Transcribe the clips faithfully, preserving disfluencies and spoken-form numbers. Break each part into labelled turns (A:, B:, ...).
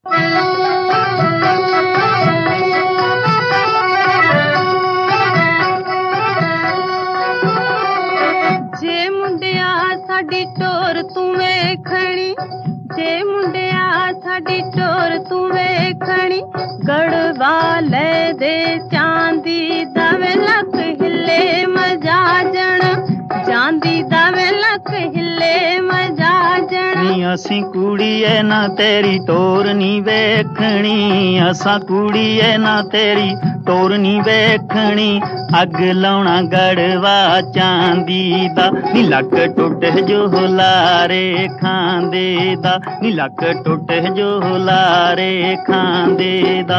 A: ਜੇ ਮੁੰਡਿਆ ਸਾਡੀ ਟੋਰ ਤੂੰ ਵੇਖਣੀ, ਜੇ ਮੁੰਡਿਆ ਸਾਡੀ ਟੋਰ ਤੂੰ ਵੇਖਣੀ, ਗੜਵਾਲੇ ਦੇ ਚਾਂਦੀ ਦਾ ਵੇ ਲੱਕ ਹਿੱਲੇ ਮਜਾਜਣ, ਚਾਂਦੀ ਦਾ ਵੇ ਲੱਕ ਹਿੱਲੇ ਮਜਾਜਣ।
B: ਨੀ ਅਸੀਂ ਕੁੜੀਏ ਨਾ ਤੇਰੀ ਟੋਰ ਨੀ ਵੇਖਣੀ, ਅਸਾਂ ਕੁੜੀਏ ਨਾ ਤੇਰੀ ਟੋਰ ਨੀ ਵੇਖਣੀ, ਅੱਗ ਲਾਉਣਾ ਗੜਵਾ ਚਾਂਦੀ ਦਾ, ਨੀ ਲੱਕ ਟੁੱਟ ਜੋ ਲਾਰੇ ਖਾਂਦੇ ਦਾ, ਨੀ ਲੱਕ ਟੁੱਟ ਜੋ ਲਾਰੇ ਖਾਂਦੇ ਦਾ।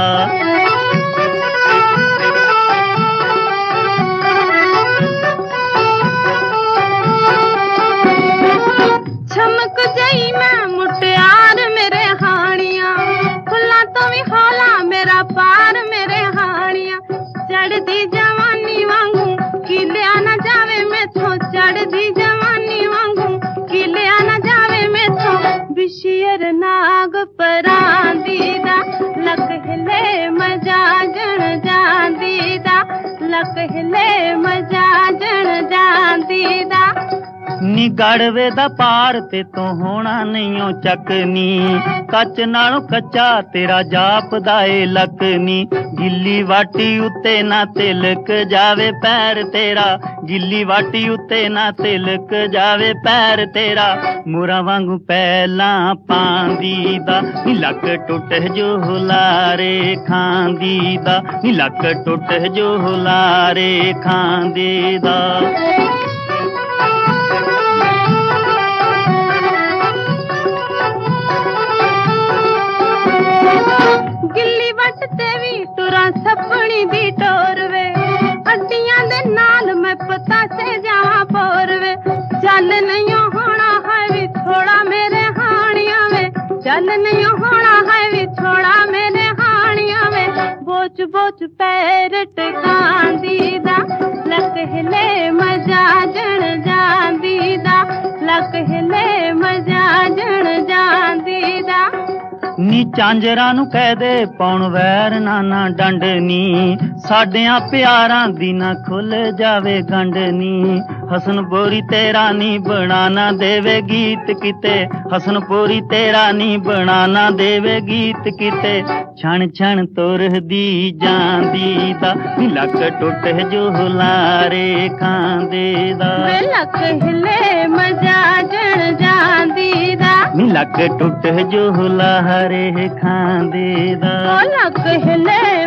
A: ਛਮਕ ਜਈ ਮੈਂ ਮੁਟਿਆਰ ਮੇਰੇ ਹਾਣੀਆਂ, ਫੁੱਲਾਂ ਤੋਂ ਵੀ ਹੌਲਾ ਮੇਰਾ ਪਾਰ ਮੇਰੇ ਹਾਣੀਆਂ, ਚੜਦੀ ਜਵਾਨੀ ਵਾਂਗੂ ਕਿਲਿਆ ਨਾ ਜਾਵੇ ਮੈਥੋਂ, ਚੜਦੀ ਜਵਾਨੀ ਵਾਂਗੂ ਕਿਲਿਆ ਨਾ ਜਾਵੇ ਮੈਥੋਂ, ਬਿਸ਼ੀਰ ਨਾਗ ਪਰਾਂਦੀ ਦਾ, ਲੱਕ ਹਿੱਲੇ ਮਜਾਜਣ ਜਾਂਦੀ ਦਾ, ਲੱਕ ਹਿੱਲੇ ਮਜਾਜਣ ਜਾਂਦੀ ਦਾ।
B: ਨੀ ਗੜਵੇ ਦਾ ਪਾਰ ਤੇ ਤੂੰ ਹੋਣਾ ਨਹੀਂ ਓ ਚੱਕਨੀ, ਕੱਚ ਨਾਲੋਂ ਕੱਚਾ ਤੇਰਾ ਜਾਪਦਾ ਏ ਲੱਕਨੀ, ਗਿੱਲੀ ਵਾਟੀ ਉੱਤੇ ਨਾ ਤਿਲਕ ਜਾਵੇ ਪੈਰ ਤੇਰਾ, ਗਿੱਲੀ ਵਾਟੀ ਉੱਤੇ ਨਾ ਤਿਲਕ ਜਾਵੇ ਪੈਰ ਤੇਰਾ, ਮੁਰਾਂ ਵਾਂਗੂ ਪਹਿਲਾਂ ਪਾਂਦੀ ਦਾ, ਨੀ ਲੱਕ ਟੁੱਟ ਜੋ ਲਾਰੇ ਖਾਂਦੀ ਦਾ, ਨੀ ਲੱਕ ਟੁੱਟ ਜੋ ਲਾਰੇ ਖਾਂਦੇ ਦਾ।
A: ਗਿੱਲੀ ਵੱਟ ਤੇ ਵੀ ਟੁਰਾਂ ਸੱਪਣੀ ਦੀ ਟੋਰ ਵੇ, ਅੱਡੀਆਂ ਦੇ ਨਾਲ ਮੈਂ ਪਤਾਸੇ ਜਾਵਾਂ ਪੋਰ ਵੇ, ਚੱਲ ਨਹੀਂ ਹੋਣਾ ਹੈ ਵੀ ਥੋੜਾ ਮੇਰੇ ਹਾਣੀਆਂ ਵੇ, ਚੱਲ ਨਹੀਂ ਹੋਣਾ ਹੈ ਵੀ ਥੋੜਾ ਮੇਰੇ ਹਾਣੀਆਂ ਵੇ, ਬੋਚ ਬੋਚ ਪੈਰ ਟਿਕਾਂਦੀ ਦਾ, ਲੱਕ ਹਿੱਲੇ ਮਜਾਜਣ ਜਾਂਦੀ ਦਾ, ਲੱਕ ਹਿੱਲੇ ਮਜਾਜਣ ਜਾਂਦੀ ਦਾ।
B: ਨੀ ਚਾਂਜਰਾਂ ਨੂੰ ਕਹਿ ਦੇ ਪੌਣ ਵੈਰ ਨਾ ਨਾ ਡੰਡਨੀ, ਸਾਡਿਆਂ ਪਿਆਰਾਂ ਦੀ ਨਾ ਖੁੱਲ ਜਾਵੇ ਗੰਢਨੀ, ਹਸਨਪੁਰੀ ਤੇਰਾ ਨੀ ਬਣਾ ਨਾ ਦੇਵੇ ਗੀਤ ਕਿਤੇ, ਹਸਨਪੁਰੀ ਤੇਰਾ ਨੀ ਬਣਾ ਨਾ ਦੇਵੇ ਗੀਤ ਕਿਤੇ, ਛਣ ਛਣ ਤੁਰਦੀ ਜਾਂਦੀ ਦਾ, ਨੀ ਲੱਕ ਟੁੱਟ ਜੋ ਲਾਰੇ ਖਾਂਦੇ ਦਾ,
A: ਵੇ ਲੱਕ ਹਿੱਲੇ ਮਜਾਜਣ ਜਾਂਦੀ ਦਾ,
B: ਨੀ ਲੱਕ ਟੁੱਟ ਜੋ ਲਾਰੇ ਖਾਂਦੇ ਦਾ,
A: ਓ ਲੱਕ ਹਿੱਲੇ